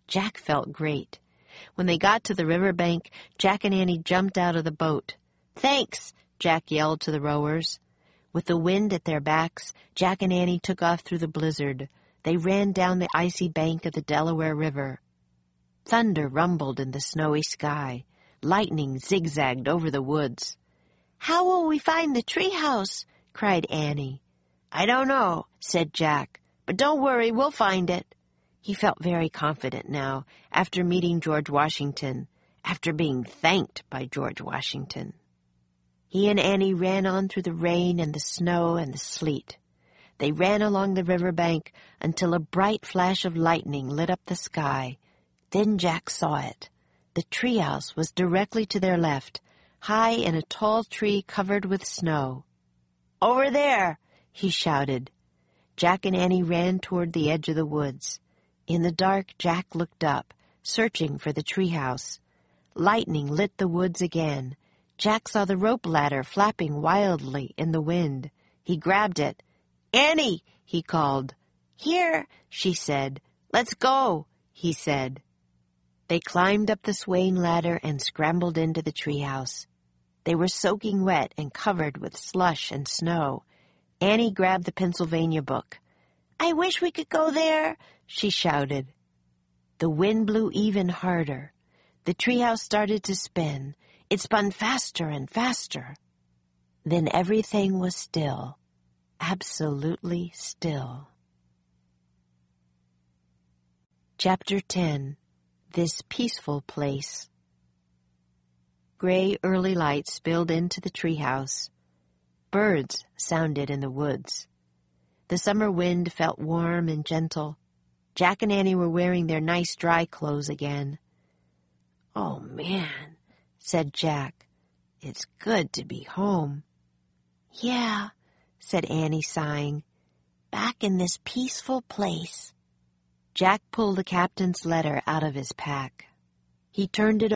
Jack felt great. When they got to the riverbank, Jack and Annie jumped out of the boat. "Thanks," Jack yelled to the rowers. With the wind at their backs, Jack and Annie took off through the blizzard. They ran down the icy bank of the Delaware River. Thunder rumbled in the snowy sky. Lightning zigzagged over the woods. "How will we find the treehouse?" cried Annie. "I don't know," said Jack, "but don't worry, we'll find it." He felt very confident now, after meeting George Washington, after being thanked by George Washington. He and Annie ran on through the rain and the snow and the sleet. They ran along the riverbank until a bright flash of lightning lit up the sky. Then Jack saw it. The treehouse was directly to their left, high in a tall tree covered with snow. "Over there!" he shouted. Jack and Annie ran toward the edge of the woods. In the dark, Jack looked up, searching for the treehouse. Lightning lit the woods again. Jack saw the rope ladder flapping wildly in the wind. He grabbed it. "Annie!" he called. "Here," she said. "Let's go," he said. They climbed up the swaying ladder and scrambled into the treehouse. They were soaking wet and covered with slush and snow. Annie grabbed the Pennsylvania book. "I wish we could go there," she shouted. The wind blew even harder. The treehouse started to spin. It spun faster and faster. Then everything was still, absolutely still. Chapter 10. This Peaceful Place. Gray early light spilled into the treehouse. Birds sounded in the woods. The summer wind felt warm and gentle. Jack and Annie were wearing their nice dry clothes again. "Oh, man," said Jack. "It's good to be home." "Yeah," said Annie, sighing. "Back in this peaceful place." Jack pulled the captain's letter out of his pack. He turned it